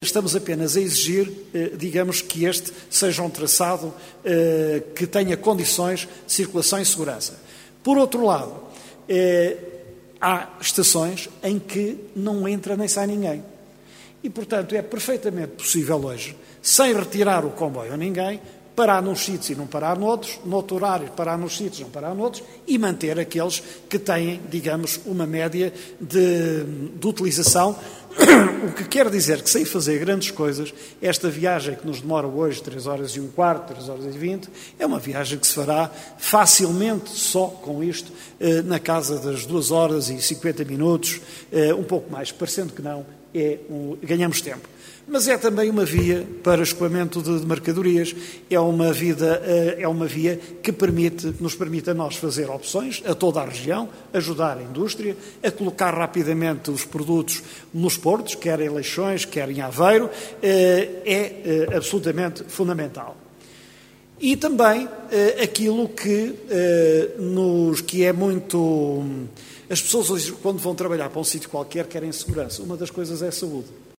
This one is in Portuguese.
estamos apenas a exigir, digamos, que este seja um traçado que tenha condições de circulação e segurança. Por outro lado, há estações em que não entra nem sai ninguém. E, portanto, é perfeitamente possível hoje, sem retirar o comboio a ninguém, parar nos sítios e não parar noutros, noutro horário parar nos sítios e não parar noutros, e manter aqueles que têm, digamos, uma média de utilização, o que quer dizer que, sem fazer grandes coisas, esta viagem que nos demora hoje 3 horas e um quarto, 3 horas e 20, é uma viagem que se fará facilmente só com isto, na casa das 2 horas e 50 minutos, um pouco mais, parecendo que não, ganhamos tempo. Mas é também uma via para escoamento de mercadorias, é uma via que nos permite a nós fazer opções a toda a região, ajudar a indústria, a colocar rapidamente os produtos nos portos, quer em Leixões, quer em Aveiro, é absolutamente fundamental. E também aquilo que é muito... As pessoas hoje, quando vão trabalhar para um sítio qualquer, querem segurança. Uma das coisas é a saúde.